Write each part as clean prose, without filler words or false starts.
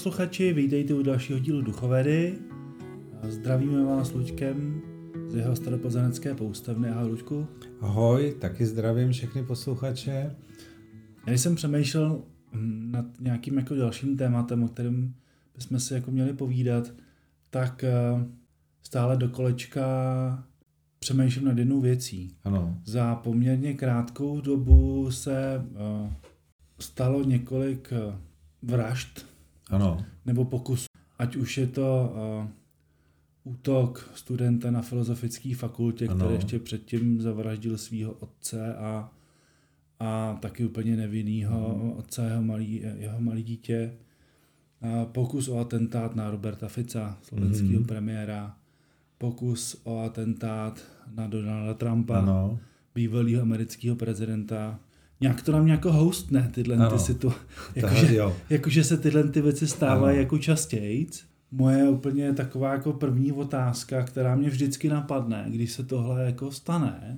posluchači, vítejte u dalšího dílu Duchovedy. Zdravíme vás Luďkem z jeho staroplzenecké poustevny. Ahoj Luďku. Ahoj, taky zdravím všechny posluchače. Já jsem přemýšlel nad nějakým jako dalším tématem, o kterém bychom si jako měli povídat, tak stále do kolečka přemýšlím nad jednou věcí. Ano. Za poměrně krátkou dobu se stalo několik vražd, Ano. nebo pokusů. Ať už je to útok studenta na filozofické fakultě, Ano. který ještě předtím zavraždil svého otce a taky úplně nevinnýho otce, jeho malý dítě. Pokus o atentát na Roberta Fica, slovenského premiéra. Pokus o atentát na Donalda Trumpa, Ano. bývalého amerického prezidenta. Nějak to na mě jako hostne, tyhle ty situace. Jakože se tyhle ty věci stávají jako častějc. Moje úplně taková jako první otázka, která mě vždycky napadne, když se tohle jako stane.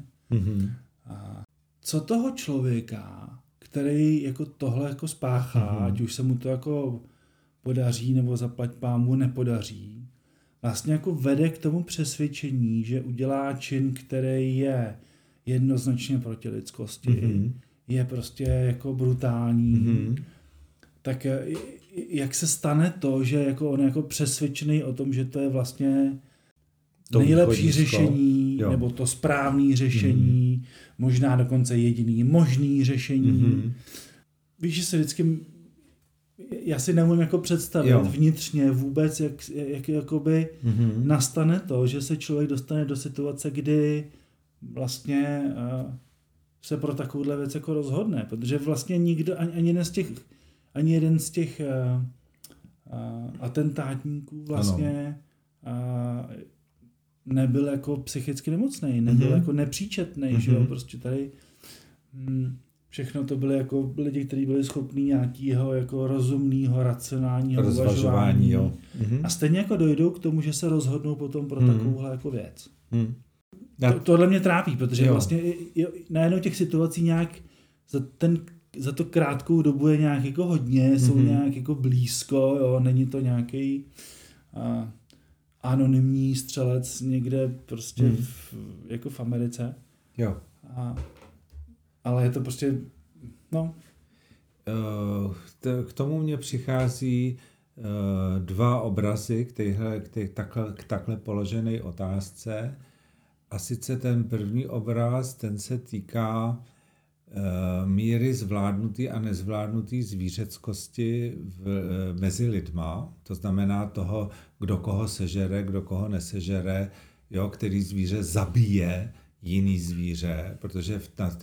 Co toho člověka, který jako tohle jako spáchá, ať už se mu to jako podaří nebo zaplať pámu nepodaří, vlastně jako vede k tomu přesvědčení, že udělá čin, který je jednoznačně proti lidskosti, je prostě jako brutální. Tak jak se stane to, že jako on je jako přesvědčený o tom, že to je vlastně to nejlepší řešení, nebo to správné řešení, možná dokonce jediný možný řešení. Víš, že se vždycky, já si neumím jako představit vnitřně vůbec, jak jakoby nastane to, že se člověk dostane do situace, kdy vlastně se pro takovouhle věc jako rozhodne, protože vlastně nikdo, ani jeden z těch atentátníků vlastně nebyl jako psychicky nemocný, nebyl jako nepříčetný, že jo, prostě tady všechno to byly jako lidi, kteří byli schopní nějakého jako rozumného, racionálního uvažování. A stejně jako dojdou k tomu, že se rozhodnou potom pro takovouhle jako věc. Tohle mě trápí, protože vlastně najednou těch situací nějak za to krátkou dobu je nějak jako hodně, jsou nějak jako blízko, jo, není to nějaký anonymní střelec někde prostě jako v Americe. Jo. Ale je to prostě, K tomu mě přichází dva obrazy k takhle položené otázce. A sice ten první obraz, ten se týká míry zvládnutý a nezvládnutý zvířeckosti mezi lidma. To znamená toho, kdo koho sežere, kdo koho nesežere, který zvíře zabije jiný zvíře, protože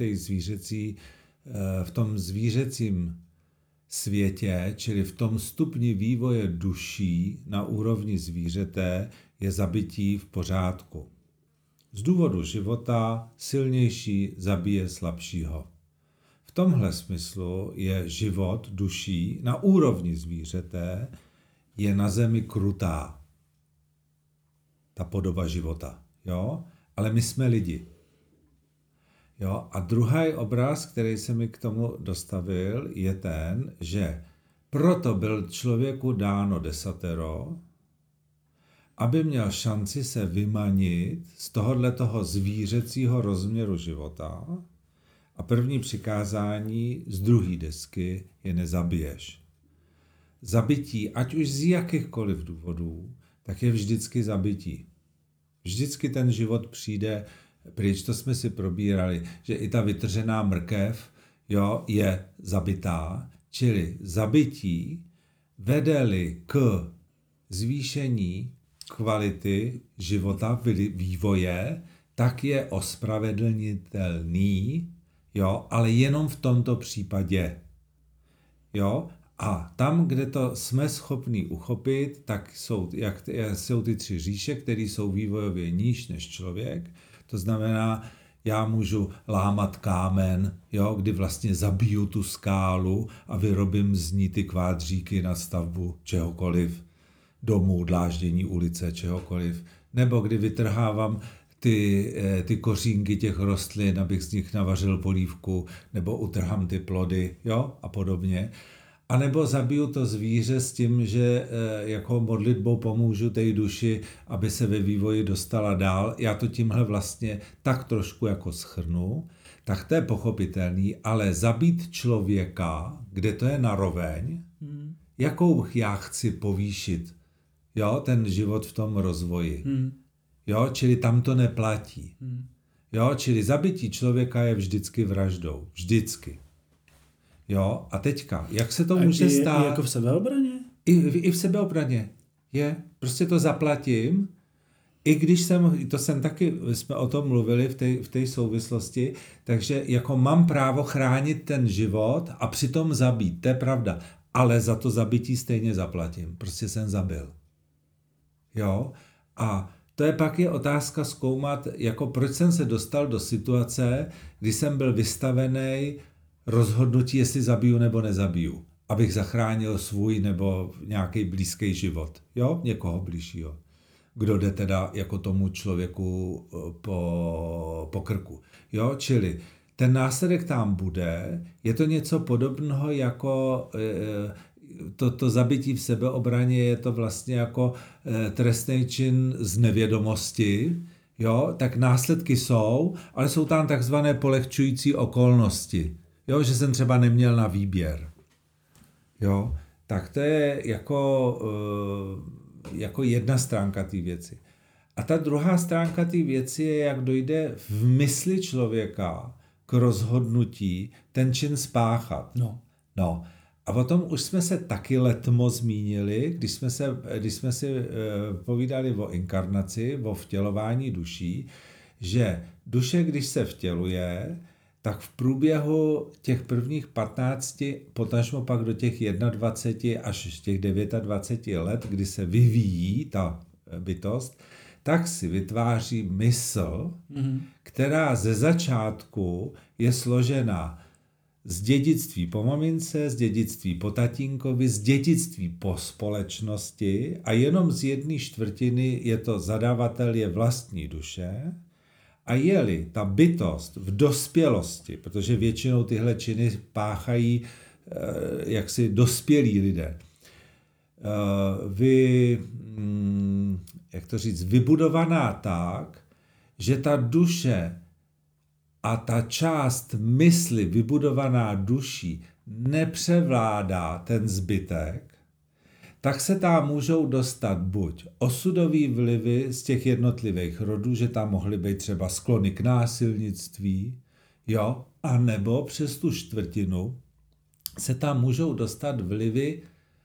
v tom zvířecím světě, čili v tom stupni vývoje duší na úrovni zvířete, je zabití v pořádku. Z důvodu života silnější zabije slabšího. V tomhle smyslu je život duší na úrovni zvířete je na zemi krutá. Ta podoba života. Jo? Ale my jsme lidi. Jo? A druhý obraz, který se mi k tomu dostavil, je ten, že proto byl člověku dáno desatero, aby měl šanci se vymanit z tohoto zvířecího rozměru života. A první přikázání z druhé desky je nezabiješ. Zabití, ať už z jakýchkoliv důvodů, tak je vždycky zabití. Vždycky ten život přijde pryč, to jsme si probírali, že i ta vytržená mrkev je zabitá, čili zabití vede-li k zvýšení kvality života, vývoje, tak je ospravedlnitelný, ale jenom v tomto případě. A tam, kde to jsme schopni uchopit, tak jsou ty tři říše, které jsou vývojově níž než člověk. To znamená, já můžu lámat kámen, kdy vlastně zabiju tu skálu a vyrobím z ní ty kvádříky na stavbu čehokoliv, domů, dláždění ulice, čehokoliv. Nebo kdy vytrhávám ty kořínky těch rostlin, abych z nich navařil polívku, nebo utrhám ty plody, a podobně. A nebo zabiju to zvíře s tím, že jako modlitbou pomůžu té duši, aby se ve vývoji dostala dál. Já to tímhle vlastně tak trošku jako shrnu, tak to je pochopitelný, ale zabít člověka, kde to je naroveň, jakou já chci povýšit, jo, ten život v tom rozvoji. Jo, čili tam to neplatí. Jo, čili zabití člověka je vždycky vraždou. Vždycky. Jo, a teďka, jak se to může stát? I jako v sebeobraně? I v sebeobraně. Je, prostě to zaplatím, i když jsem taky, jsme o tom mluvili v té souvislosti, takže jako mám právo chránit ten život a přitom zabít, to je pravda, ale za to zabití stejně zaplatím, prostě jsem zabil. Jo, a to je pak otázka zkoumat, jako proč jsem se dostal do situace, kdy jsem byl vystavený rozhodnutí, jestli zabiju nebo nezabiju, abych zachránil svůj nebo nějaký blízký život, jo, někoho blížšího, kdo jde teda jako tomu člověku po krku, jo, čili ten následek tam bude, je to něco podobného jako to zabití v sebeobraně, je to vlastně jako trestný čin z nevědomosti, jo, tak následky jsou, ale jsou tam takzvané polehčující okolnosti, jo, že jsem třeba neměl na výběr, jo, tak to je jako jedna stránka té věci. A ta druhá stránka té věci je, jak dojde v mysli člověka k rozhodnutí ten čin spáchat. No. A potom už jsme se taky letmo zmínili, když jsme si povídali o inkarnaci, o vtělování duší, že duše, když se vtěluje, tak v průběhu těch prvních 15, potažmo pak do těch 21 až těch 29 let, kdy se vyvíjí ta bytost, tak si vytváří mysl, která ze začátku je složena z dědictví po mamince, z dědictví po tatínkovi, z dědictví po společnosti a jenom z 1/4 je to zadavatel, je vlastní duše. A je-li ta bytost v dospělosti, protože většinou tyhle činy páchají jaksi dospělí lidé, vybudovaná tak, že ta duše a ta část mysli vybudovaná duší nepřevládá ten zbytek, tak se tam můžou dostat buď osudový vlivy z těch jednotlivých rodů, že tam mohly být třeba sklony k násilnictví, jo, a nebo přes tu 1/4 se tam můžou dostat vlivy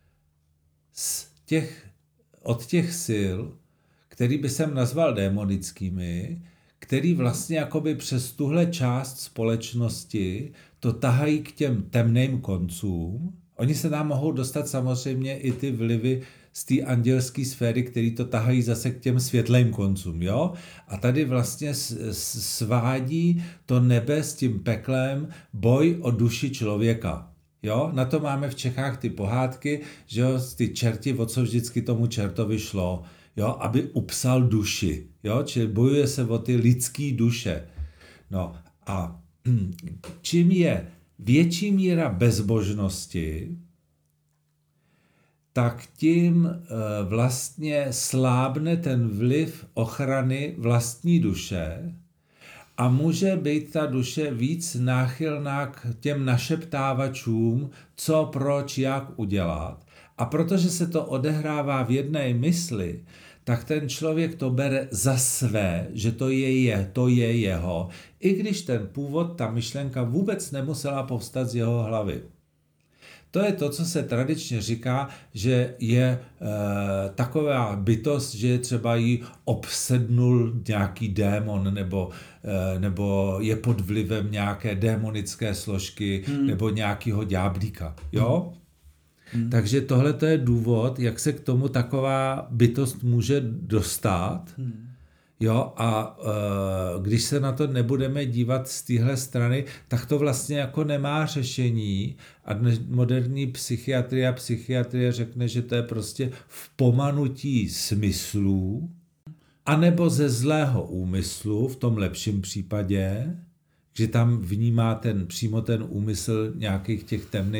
od těch sil, který by jsem nazval démonickými, který vlastně jakoby přes tuhle část společnosti to tahají k těm temným koncům. Oni se nám mohou dostat samozřejmě i ty vlivy z té andělské sféry, který to tahají zase k těm světlým koncům, jo? A tady vlastně svádí to nebe s tím peklem boj o duši člověka. Jo? Na to máme v Čechách ty pohádky, že jo, ty čerti, o co vždycky tomu čertovi šlo, jo, aby upsal duši, jo, čili bojuje se o ty lidský duše. No a čím je větší míra bezbožnosti, tak tím vlastně slábne ten vliv ochrany vlastní duše a může být ta duše víc náchylná k těm našeptávačům, co, proč, jak udělat. A protože se to odehrává v jedné mysli, tak ten člověk to bere za své, že to je jeho, i když ten původ, ta myšlenka vůbec nemusela povstat z jeho hlavy. To je to, co se tradičně říká, že je taková bytost, že třeba jí obsednul nějaký démon, nebo je pod vlivem nějaké démonické složky, nebo nějakého ďáblíka. Jo? Takže tohle to je důvod, jak se k tomu taková bytost může dostat. Jo, a když se na to nebudeme dívat z téhle strany, tak to vlastně jako nemá řešení a moderní psychiatrie řekne, že to je prostě v pomanutí smyslů anebo ze zlého úmyslu, v tom lepším případě, že tam vnímá přímo ten úmysl nějakých těch temných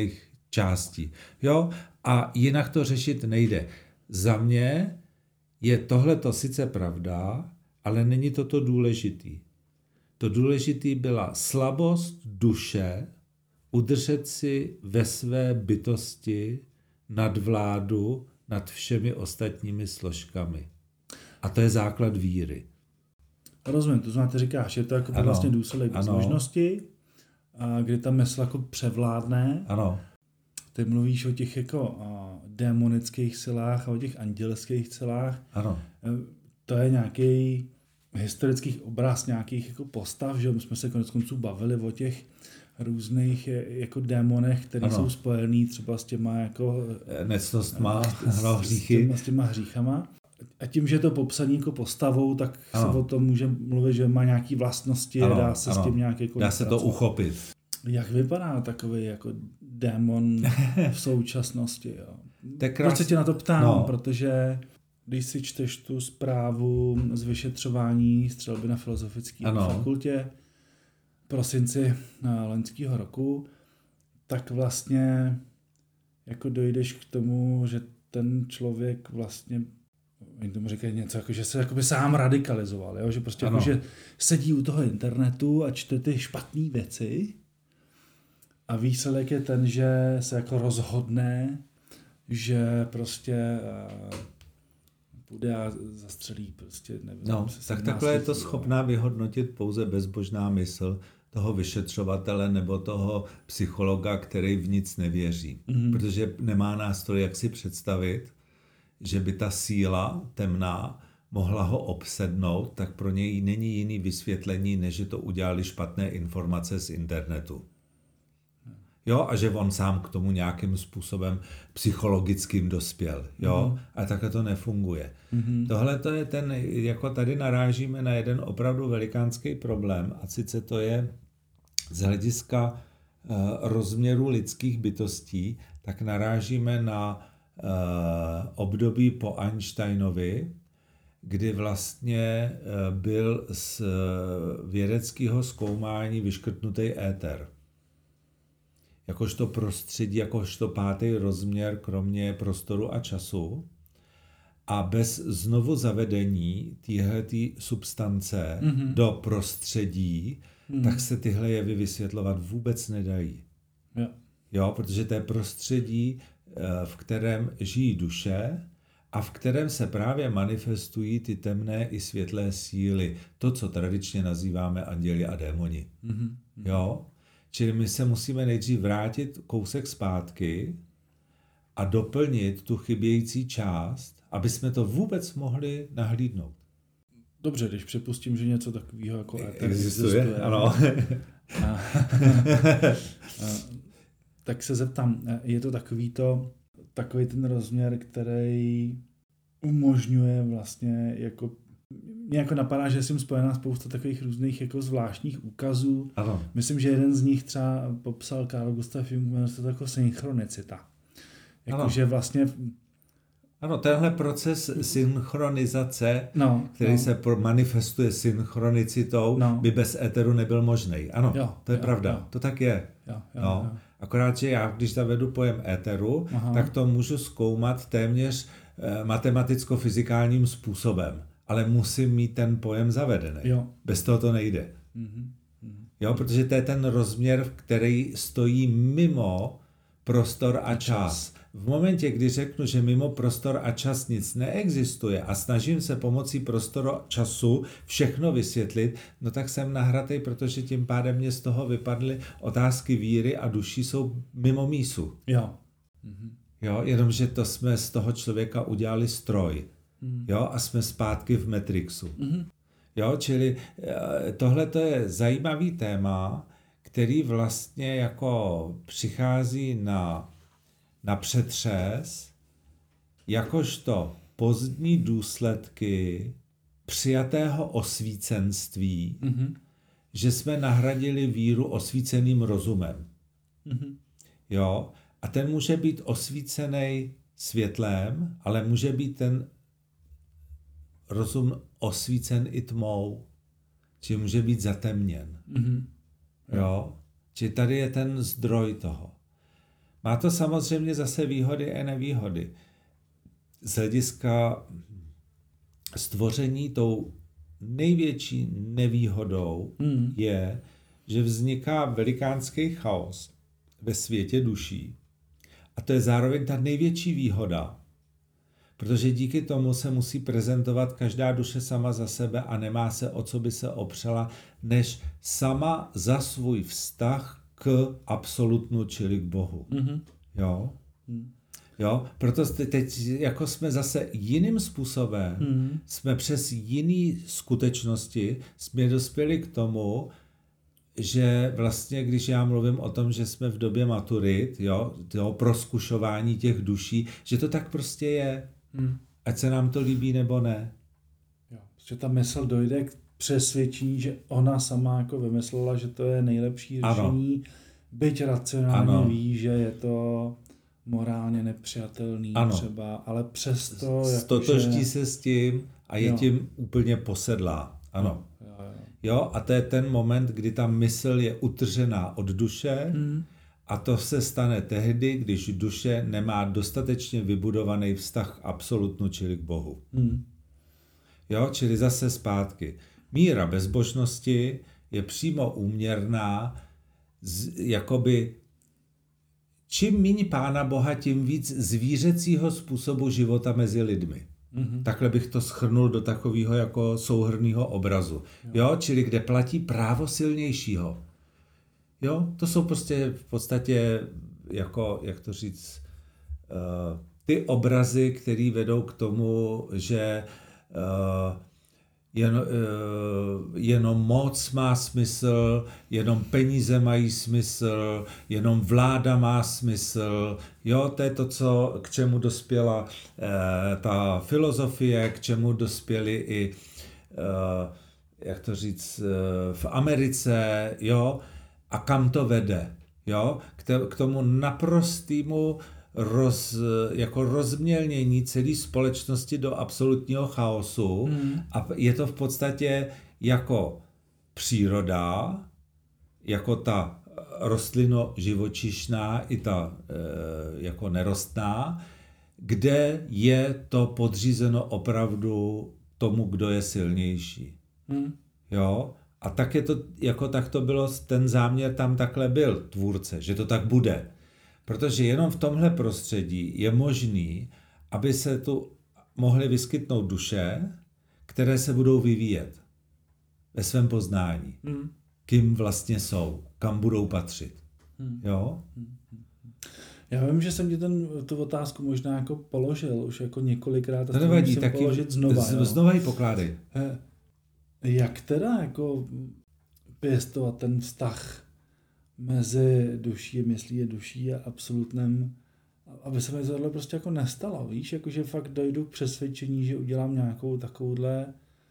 částí. Jo? A jinak to řešit nejde. Za mě je tohleto sice pravda, ale není to důležitý. To důležitý byla slabost duše, udržet si ve své bytosti nadvládu nad všemi ostatními složkami. A to je základ víry. Rozumím, to znamená, ty říkáš, je to jako vlastně důsledek možnosti, kdy ta mysl jako převládne. Ano. Ty mluvíš o těch jako démonických silách a o těch andělských silách. Ano. To je nějaký historický obraz nějakých jako postav, že my jsme se koneckonců bavili o těch různých jako démonech, které jsou spojený třeba s těma jako necnostma, hříchy. S těma hříchama. A tím, že je to popsaný jako postavou, tak se o tom může mluvit, že má nějaký vlastnosti, dá se s tím nějak jako dá se to uchopit. Jak vypadá takový jako démon v současnosti? Jo? Proč se tě na to ptám? Protože když si čteš tu zprávu z vyšetřování střelby na Filozofické fakultě v prosinci loňského roku, tak vlastně jako dojdeš k tomu, že ten člověk vlastně, oni tomu říkají něco, jako, že se jakoby sám radikalizoval, jo? Že prostě jako, že sedí u toho internetu a čte ty špatné věci a výsledek je ten, že se jako rozhodne, že prostě půjde a zastřelí prostě. Nevím, tak takhle je to schopná vyhodnotit pouze bezbožná mysl toho vyšetřovatele nebo toho psychologa, který v nic nevěří. Protože nemá nástroj, jak si představit, že by ta síla temná mohla ho obsednout, tak pro něj není jiný vysvětlení, než že to udělali špatné informace z internetu. Jo, a že on sám k tomu nějakým způsobem psychologickým dospěl. Jo, a takhle to nefunguje. Tohle to je ten, jako tady narážíme na jeden opravdu velikánský problém, a sice to je z hlediska rozměru lidských bytostí, tak narážíme na období po Einsteinovi, kdy vlastně byl z vědeckého zkoumání vyškrtnutý éter. Jakožto prostředí, jakožto pátý rozměr, kromě prostoru a času. A bez znovu zavedení téhletý substance do prostředí, tak se tyhle jevy vysvětlovat vůbec nedají. Jo, protože to je prostředí, v kterém žijí duše a v kterém se právě manifestují ty temné i světlé síly. To, co tradičně nazýváme anděli a démoni. Jo? Čili my se musíme nejdřív vrátit kousek zpátky a doplnit tu chybějící část, aby jsme to vůbec mohli nahlídnout. Dobře, když připustím, že něco takového jako existuje. Ano. Tak se zeptám, je to takový ten rozměr, který umožňuje vlastně jako mě jako napadá, že jsem spojená spousta takových různých jako zvláštních úkazů. Ano. Myslím, že jeden z nich třeba popsal Carl Gustav Jung, jmenuje se to jako synchronicita. Jakože vlastně... Ano, tenhle proces synchronizace, který se manifestuje synchronicitou, by bez éteru nebyl možný. Ano, to je pravda, to tak je. Jo. Akorát, že já, když zavedu pojem éteru, tak to můžu zkoumat téměř matematicko-fyzikálním způsobem. Ale musím mít ten pojem zavedený. Bez toho to nejde. Jo, protože to je ten rozměr, který stojí mimo prostor a čas. V momentě, kdy řeknu, že mimo prostor a čas nic neexistuje a snažím se pomocí prostoru a času všechno vysvětlit, no tak jsem nahratej, protože tím pádem mě z toho vypadly otázky víry a duší jsou mimo mísu. Jo, jenomže to jsme z toho člověka udělali stroj. Jo, a jsme zpátky v Matrixu. Jo, čili tohle to je zajímavý téma, který vlastně jako přichází na přetřes, jakožto pozdní důsledky přijatého osvícenství, že jsme nahradili víru osvíceným rozumem. Jo, a ten může být osvícený světlem, ale může být ten rozum osvícen i tmou, či může být zatemněn. Jo? Či tady je ten zdroj toho. Má to samozřejmě zase výhody a nevýhody. Z hlediska stvoření tou největší nevýhodou je, že vzniká velikánský chaos ve světě duší. A to je zároveň ta největší výhoda, protože díky tomu se musí prezentovat každá duše sama za sebe a nemá se o co by se opřela, než sama za svůj vztah k absolutnu, čili k Bohu. Jo? Jo, proto teď jako jsme zase jiným způsobem, jsme přes jiné skutečnosti, jsme dospěli k tomu, že vlastně, když já mluvím o tom, že jsme v době maturit, jo, toho proskušování těch duší, že to tak prostě je. Ať se nám to líbí nebo ne. Jo, že ta mysl dojde k přesvědčení, že ona sama jako vymyslela, že to je nejlepší řešení, byť racionálně ví, že je to morálně nepřijatelný třeba, ale přesto... Stotožní se s tím a je tím úplně posedlá. Ano. Jo, a to je ten moment, kdy ta mysl je utržená od duše a to se stane tehdy, když duše nemá dostatečně vybudovaný vztah k absolutnu, čili k Bohu. Jo, čili zase zpátky. Míra bezbožnosti je přímo úměrná jakoby čím méně Pána Boha, tím víc zvířecího způsobu života mezi lidmi. Takhle bych to shrnul do takového jako souhrnného obrazu. Jo, čili kde platí právo silnějšího. Jo, to jsou prostě v podstatě jako, jak to říct, ty obrazy, které vedou k tomu, že jenom moc má smysl, jenom peníze mají smysl, jenom vláda má smysl. Jo, to je to, k čemu dospěla ta filozofie, k čemu dospěli i, jak to říct, v Americe, jo, a kam to vede, jo, k tomu naprostému jako rozmělnění celé společnosti do absolutního chaosu a je to v podstatě jako příroda, jako ta rostlino-živočišná i ta jako nerostná, kde je to podřízeno opravdu tomu, kdo je silnější. Jo? A tak je to, jako tak to bylo, ten záměr tam takhle byl, tvůrce, že to tak bude. Protože jenom v tomhle prostředí je možný, aby se tu mohly vyskytnout duše, které se budou vyvíjet ve svém poznání. Kým vlastně jsou, kam budou patřit. Jo? Já vím, že jsem ti tu otázku možná jako položil už jako několikrát. To nevadí, tak položit znova. Znova ji pokládej. Jak teda jako pěstovat ten vztah mezi duší, myslí a duší a absolutnem, aby se mi tohle prostě jako nestalo, víš, jakože fakt dojdu k přesvědčení, že udělám nějakou takovouhle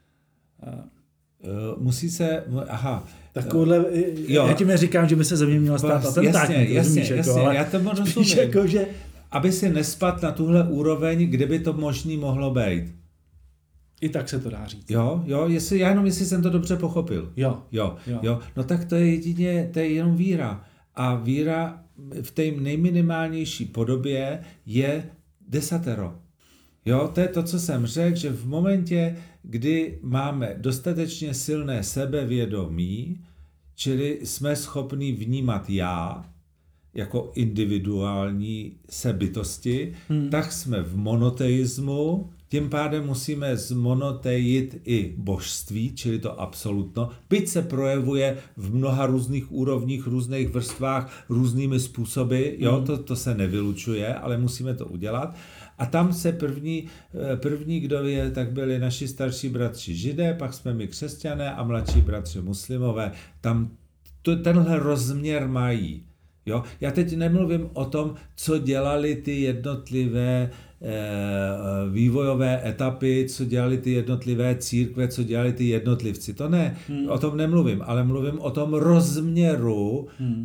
musí se, takovouhle, já ti neříkám, že by se ze mě měla stát atentátník, jasně, ale já tomu rozumím, jako, že aby si nespadl na tuhle úroveň, kde by to možný mohlo být. I tak se to dá říct. Jo, jestli jsem to dobře pochopil. Jo. No tak to je jenom víra. A víra v té nejminimálnější podobě je desatero. Jo, to je to, co jsem řekl, že v momentě, kdy máme dostatečně silné sebevědomí, čili jsme schopni vnímat já jako individuální sebytosti, tak jsme v monoteismu. Tím pádem musíme zmonotejit i božství, čili to absolutno, byť se projevuje v mnoha různých úrovních, různých vrstvách, různými způsoby, jo, to se nevylučuje, ale musíme to udělat. A tam se první, kdo je, tak byli naši starší bratři Židé, pak jsme my křesťané a mladší bratři muslimové. Tam tenhle rozměr mají. Jo? Já teď nemluvím o tom, co dělali ty jednotlivé vývojové etapy, co dělali ty jednotlivé církve, co dělali ty jednotlivci. To ne, o tom nemluvím, ale mluvím o tom rozměru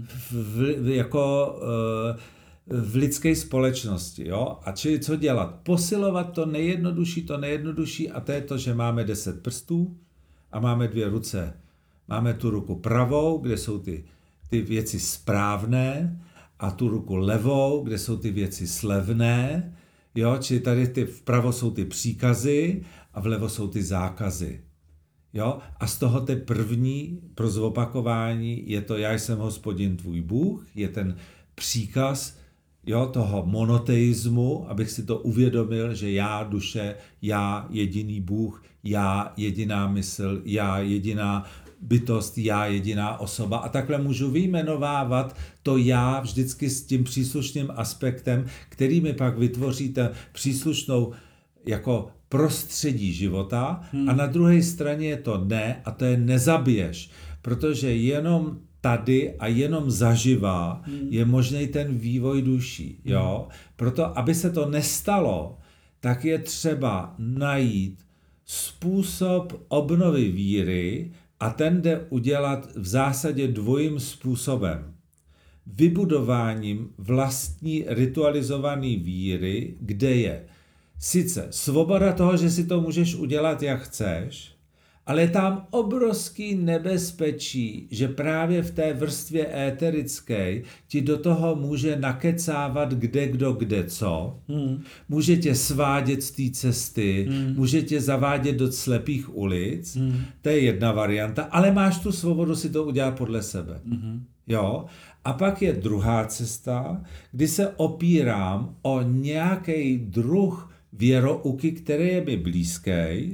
v lidské společnosti. Jo? A čili co dělat? Posilovat to nejjednodušší a to je to, že máme 10 prstů a máme 2 ruce. Máme tu ruku pravou, kde jsou ty věci správné a tu ruku levou, kde jsou ty věci slevné, jo, čili tady vpravo jsou ty příkazy a vlevo jsou ty zákazy. Jo? A z toho té první pro zopakování je to já jsem Hospodin tvůj Bůh, je ten příkaz, jo, toho monoteismu, abych si to uvědomil, že já duše, já jediný Bůh, já jediná mysl, já jediná bytost, já jediná osoba a takhle můžu vyjmenovávat to já vždycky s tím příslušným aspektem, který mi pak vytvoří ten příslušnou jako prostředí života a na druhé straně je to ne a to je nezabiješ, protože jenom tady a jenom zaživa je možný ten vývoj duší. Jo? Proto, aby se to nestalo, tak je třeba najít způsob obnovy víry a ten jde udělat v zásadě dvojím způsobem. Vybudováním vlastní ritualizované víry, kde je sice svoboda toho, že si to můžeš udělat, jak chceš, ale je tam obrovský nebezpečí, že právě v té vrstvě éterické ti do toho může nakecávat kde kdo kde co, může tě svádět z té cesty, může tě zavádět do slepých ulic, to je jedna varianta, ale máš tu svobodu si to udělat podle sebe. Jo? A pak je druhá cesta, kdy se opírám o nějaký druh věrouky, který je mi blízký,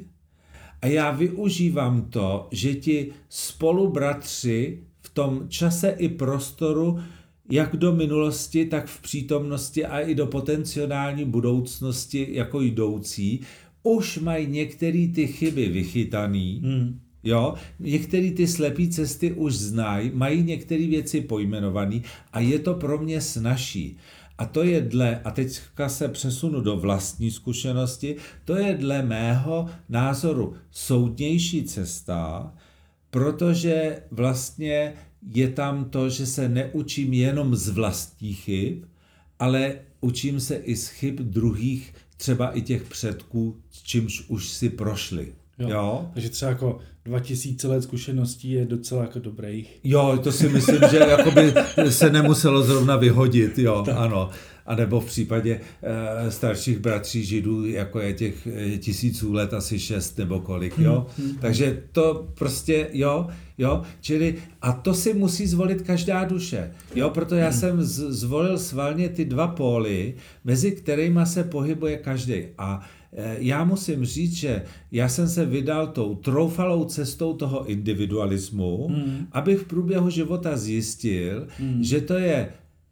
a já využívám to, že ti spolubratři v tom čase i prostoru, jak do minulosti, tak v přítomnosti a i do potenciální budoucnosti jako jdoucí, už mají některé ty chyby vychytaný, jo, některé ty slepý cesty už znají, mají některé věci pojmenované a je to pro mě snazší. A to je a teďka se přesunu do vlastní zkušenosti, to je dle mého názoru soudnější cesta, protože vlastně je tam to, že se neučím jenom z vlastních chyb, ale učím se i z chyb druhých, třeba i těch předků, čímž už si prošli. Jo? Takže třeba jako 2000 let zkušeností je docela jako dobrých. Jo, to si myslím, že jakoby se nemuselo zrovna vyhodit, jo, tak. Ano. A nebo v případě starších bratří židů, jako je těch 1000 let, asi 6 nebo kolik, jo. Takže to prostě, jo, čili a to si musí zvolit každá duše, jo, proto já jsem zvolil svalně ty dva póly, mezi kterýma se pohybuje každý. A já musím říct, že já jsem se vydal tou troufalou cestou toho individualismu, abych v průběhu života zjistil, že to je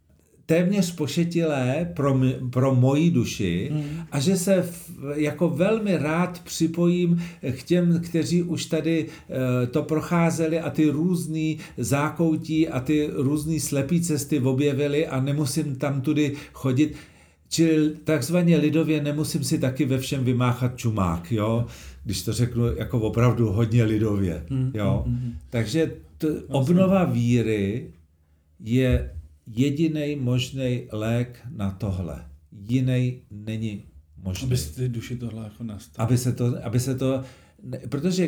téměř pošetilé pro moji duši a že se jako velmi rád připojím k těm, kteří už tady to procházeli a ty různý zákoutí a ty různý slepý cesty objevili a nemusím tam tudy chodit. Čili takzvaně lidově nemusím si taky ve všem vymáchat čumák, jo? Když to řeknu jako opravdu hodně lidově. Jo? Takže obnova víry je jedinej možný lék na tohle. Jinej není možný. Aby se ty duši tohle jako nastalo. Aby se to, protože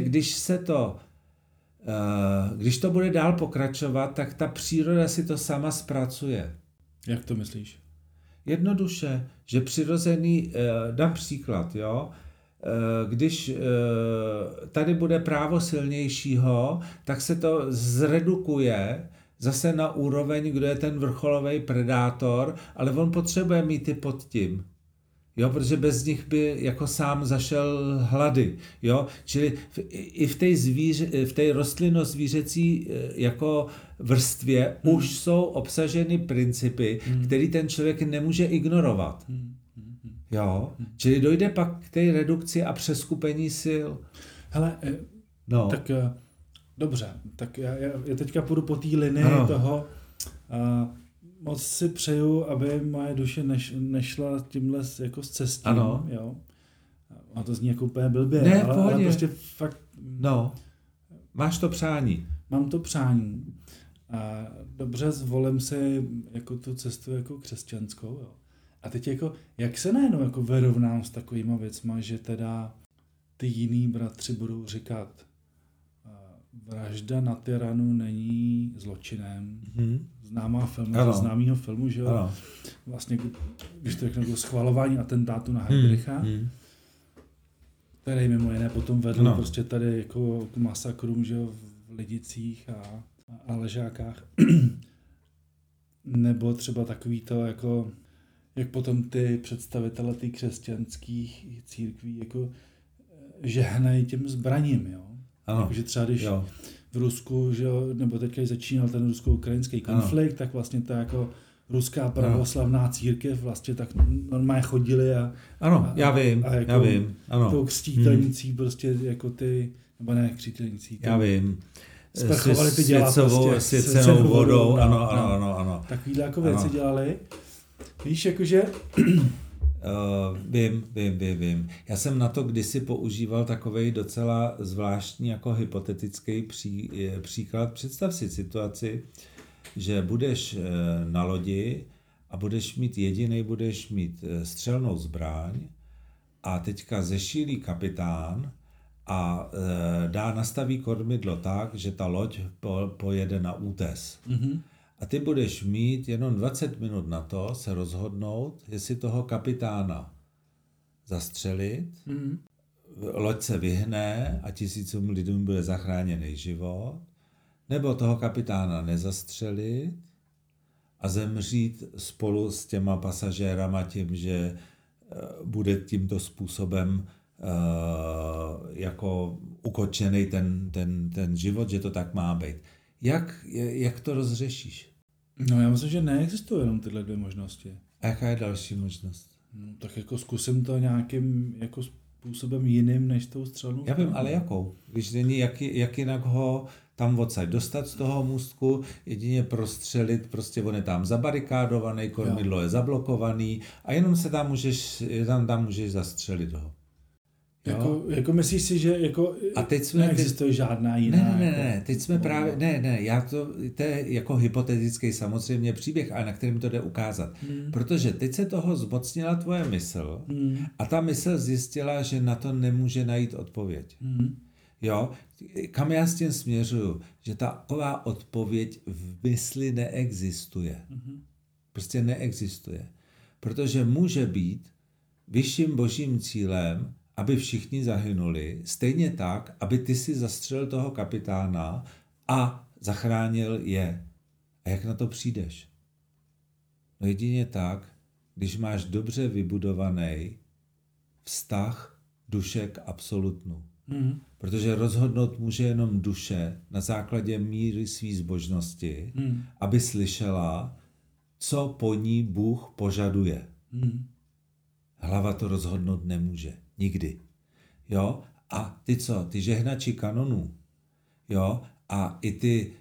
když to bude dál pokračovat, tak ta příroda si to sama zpracuje. Jak to myslíš? Jednoduše, že přirozený, dám příklad, jo, když tady bude právo silnějšího, tak se to zredukuje zase na úroveň, kdo je ten vrcholový predátor, ale on potřebuje mít i pod tím. Jo, protože bez nich by jako sám zašel hlady. Jo? Čili i v té rostlino-zvířecí jako vrstvě už jsou obsaženy principy, které ten člověk nemůže ignorovat. Jo? Čili dojde pak k té redukci a přeskupení sil. Hele, tak dobře, tak já teďka půjdu po té linii toho. Moc si přeju, aby moje duše nešla tímhle jako s cestím. Ano. Jo? A to zní jako úplně blbě, ale prostě fakt... No, máš to přání. Mám to přání. A dobře, zvolím si jako tu cestu jako křesťanskou. Jo? A teď jako, jak se najednou jako vyrovnám s takovýma věcma, že teda ty jiný bratři budou říkat, vražda na tyranu není zločinem. Známá film, známýho filmu, že jo? Vlastně, když to řeknu, schvalování atentátu na Heydricha, který mimo jiné potom vedl prostě tady jako k masakrům, že jo, v Lidicích a Ležákách. Nebo třeba takový to, jako, jak potom ty představitele těch křesťanských církví jako žehnají těm zbraním, jo. Takže třeba když v Rusku, že jo, nebo teď, když začínal ten rusko-ukrajinský konflikt, tak vlastně ta jako ruská pravoslavná církev vlastně tak normálně chodili a já vím. Tou křtitelnicí prostě jako ty, nebo ne křtitelnicí. Já vím. Sprchovali ty dělat prostě svěcenou vodou, ano. Takovýhle jako věci dělali. Víš, jakože... Vím. Já jsem na to kdysi používal takovej docela zvláštní jako hypotetický příklad. Představ si situaci, že budeš na lodi a budeš mít střelnou zbraň a teďka zešílí kapitán a nastaví kormidlo tak, že ta loď pojede na útes. A ty budeš mít jenom 20 minut na to se rozhodnout, jestli toho kapitána zastřelit, loď se vyhne a tisícům lidem bude zachráněný život, nebo toho kapitána nezastřelit a zemřít spolu s těma pasažérama tím, že bude tímto způsobem jako ukočený ten život, že to tak má být. Jak to rozřešíš? No já myslím, že neexistují jenom tyhle dvě možnosti. A jaká je další možnost? No, tak jako zkusím to nějakým jako způsobem jiným než tou střelnou. Já vím, ale jakou? Když není, jak jinak ho tam odsaď dostat z toho můstku, jedině prostřelit, prostě on je tam zabarikádovaný, kormidlo je zablokovaný a jenom se tam můžeš zastřelit ho. Jako myslíš si, že jako a teď neexistuje žádná jiná? Ne, teď jsme právě, to je jako hypotetický samozřejmě příběh, ale na kterým to jde ukázat. Protože teď se toho zmocnila tvoje mysl a ta mysl zjistila, že na to nemůže najít odpověď. Jo, kam já s tím směřuju? Že taková odpověď v mysli neexistuje. Prostě neexistuje. Protože může být vyšším božím cílem, aby všichni zahynuli, stejně tak, aby ty si zastřelil toho kapitána a zachránil je. A jak na to přijdeš? No jedině tak, když máš dobře vybudovaný vztah duše k absolutnu. Protože rozhodnout může jenom duše na základě míry své zbožnosti, aby slyšela, co po ní Bůh požaduje. Hlava to rozhodnout nemůže. Nikdy. Jo? A ty co? Ty žehnači kanonů. Jo? A i ty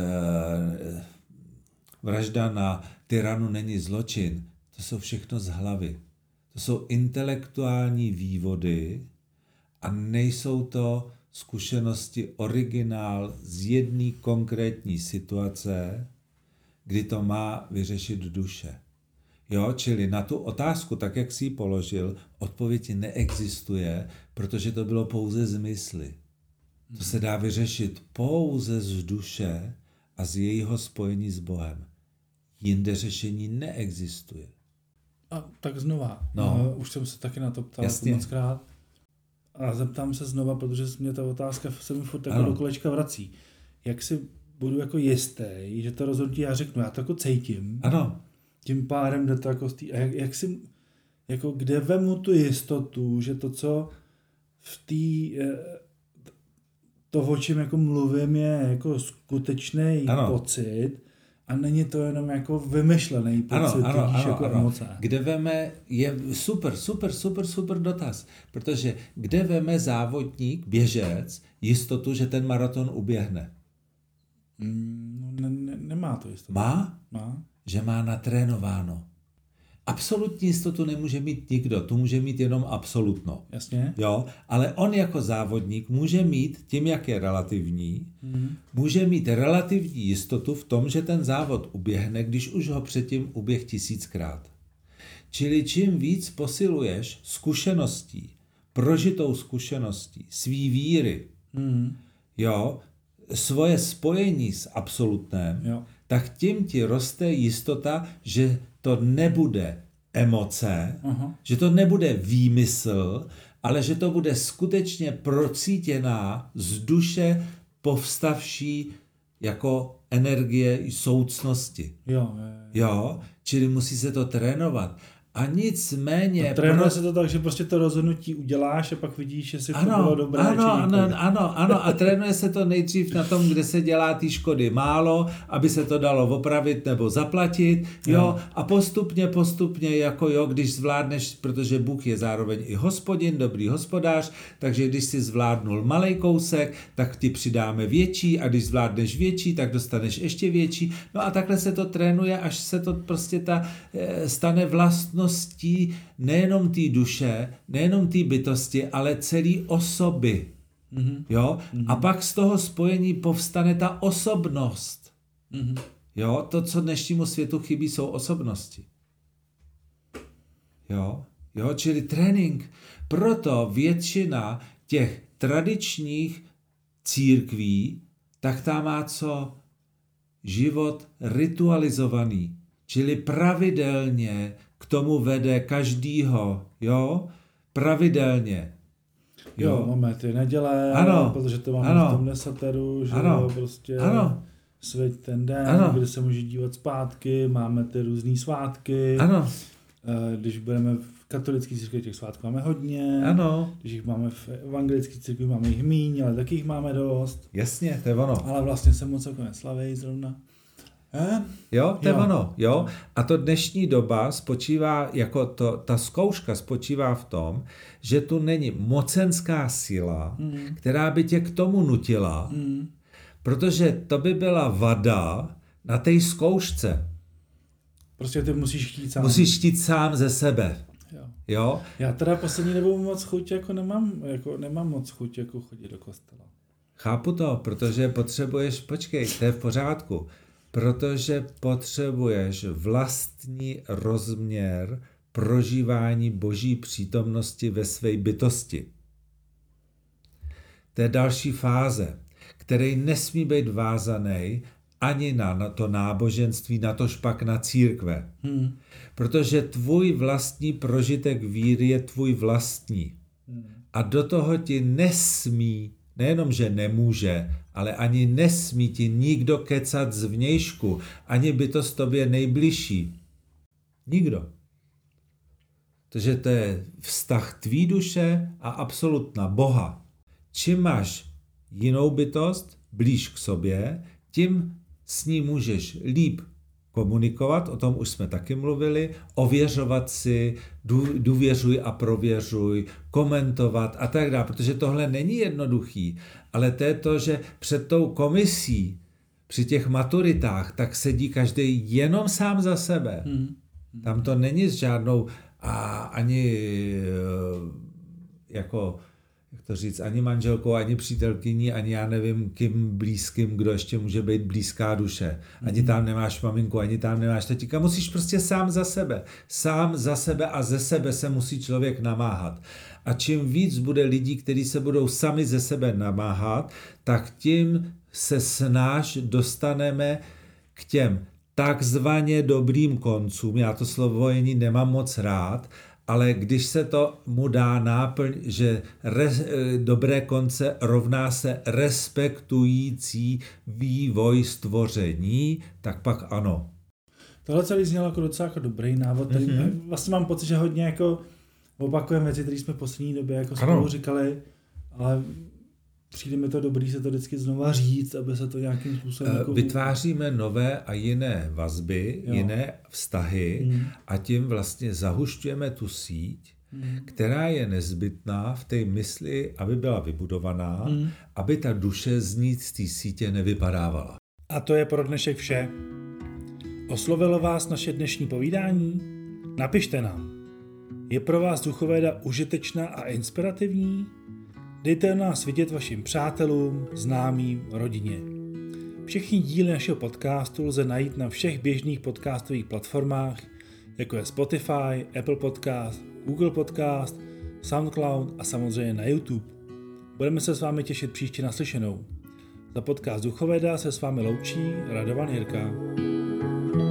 vražda na tyranu není zločin. To jsou všechno z hlavy. To jsou intelektuální vývody a nejsou to zkušenosti originál z jedné konkrétní situace, kdy to má vyřešit duše. Jo, čili na tu otázku, tak jak jsi ji položil, odpověď neexistuje, protože to bylo pouze z mysli. To se dá vyřešit pouze z duše a z jejího spojení s Bohem. Jinde řešení neexistuje. A tak znova. No, už jsem se taky na to ptal mockrát. A zeptám se znova, protože mě ta otázka se mi furt jako do kolečka vrací. Jak si budu jako jistý, že to rozhodnutí já řeknu, já to jako cítím. Ano. Tím pádem jde to jako jak si, jako kde vemu tu jistotu, že to, co v to, o čem jako mluvím, je jako skutečný pocit a není to jenom jako vymyšlený pocit, jako emoce. Kde veme, je super dotaz, protože kde veme závodník, běžec, jistotu, že ten maraton uběhne? Nemá to jistotu. Má? Má. Že má natrénováno. Absolutní jistotu nemůže mít nikdo, tu může mít jenom absolutno. Jasně. Jo, ale on jako závodník může mít, tím jak je relativní, může mít relativní jistotu v tom, že ten závod uběhne, když už ho předtím uběh 1000krát. Čili čím víc posiluješ zkušeností, prožitou zkušeností, svý víry, jo, svoje spojení s absolutnem, tak tím ti roste jistota, že to nebude emoce, že to nebude výmysl, ale že to bude skutečně procítěná z duše povstavší jako energie soucnosti. Jo, čili musí se to trénovat. A nicméně... Trénuje se to tak, že prostě to rozhodnutí uděláš a pak vidíš, jestli to bylo dobré. Ano. A trénuje se to nejdřív na tom, kde se dělá ty škody málo, aby se to dalo opravit nebo zaplatit. Jo. A postupně, jako jo, když zvládneš, protože Bůh je zároveň i hospodin, dobrý hospodář, takže když si zvládnul malej kousek, tak ti přidáme větší a když zvládneš větší, tak dostaneš ještě větší. No a takhle se to trénuje, až se to prostě stane vlastností nejenom té duše, nejenom té bytosti, ale celé osoby. Jo? A pak z toho spojení povstane ta osobnost. Jo? To, co dnešnímu světu chybí, jsou osobnosti. Jo? Čili trénink. Proto většina těch tradičních církví, tak ta má co? Život ritualizovaný. Čili pravidelně k tomu vede každýho, jo? Pravidelně. Jo, máme ty neděle, protože to máme v tom desateru, že prostě svět ten den, kde se může dívat zpátky, máme ty různý svátky. Když budeme v katolické církvi, těch svátků máme hodně. Když jich máme v evangelické církvi, máme jich míň, ale taky jich máme dost. Jasně, to je ono. Ale vlastně se moc jako neslaví zrovna. Jo, to je ono, jo. A to dnešní doba spočívá, jako ta zkouška spočívá v tom, že tu není mocenská síla, která by tě k tomu nutila, protože to by byla vada na té zkoušce. Prostě ty musíš chtít sám. Musíš chtít sám ze sebe. Jo. Já teda poslední dobou moc chuť, nemám moc chuť jako chodit do kostela. Chápu to, protože potřebuješ, počkej, to je v pořádku. Protože potřebuješ vlastní rozměr prožívání Boží přítomnosti ve své bytosti. To je další fáze, který nesmí být vázaný ani na to náboženství, natož pak na církve. Protože tvůj vlastní prožitek víry je tvůj vlastní. A do toho ti nesmí, nejenom, že nemůže, ale ani nesmí ti nikdo kecat zvnějšku, ani bytost tobě nejbližší. Nikdo. Takže to je vztah tvý duše a absolutna Boha. Čím máš jinou bytost blíž k sobě, tím s ní můžeš líp komunikovat, o tom už jsme taky mluvili, ověřovat si, důvěřuj a prověřuj, komentovat a tak dále, protože tohle není jednoduchý, ale to je to, že před tou komisí při těch maturitách tak sedí každý jenom sám za sebe. Tam to není s žádnou ani jako jak to říct, ani manželkou, ani přítelkyní, ani já nevím kým blízkým, kdo ještě může být blízká duše. Ani tam nemáš maminku, ani tam nemáš tatíka. Musíš prostě sám za sebe. Sám za sebe a ze sebe se musí člověk namáhat. A čím víc bude lidí, kteří se budou sami ze sebe namáhat, tak tím se snáš dostaneme k těm takzvaně dobrým koncům. Já to slovojení nemám moc rád, ale když se to mu dá náplň, že dobré konce rovná se respektující vývoj stvoření, tak pak ano. Tohle celý znělo jako docela jako dobrý návod. Vlastně mám pocit, že hodně jako opakujeme věci, které jsme v poslední době jako spolu říkali, ale přijde mi to dobrý se to vždycky znova říct, aby se to nějakým způsobem... Jako... Vytváříme nové a jiné vazby, jiné vztahy a tím vlastně zahušťujeme tu síť, která je nezbytná v té mysli, aby byla vybudovaná, aby ta duše z ní z té sítě nevypadávala. A to je pro dnešek vše. Oslovilo vás naše dnešní povídání? Napište nám. Je pro vás duchovéda užitečná a inspirativní? Dejte nás vidět vašim přátelům, známým, rodině. Všechny díly našeho podcastu lze najít na všech běžných podcastových platformách, jako je Spotify, Apple Podcast, Google Podcast, SoundCloud a samozřejmě na YouTube. Budeme se s vámi těšit příště naslyšenou. Za podcast Duchověda se s vámi loučí Radovan Jirka.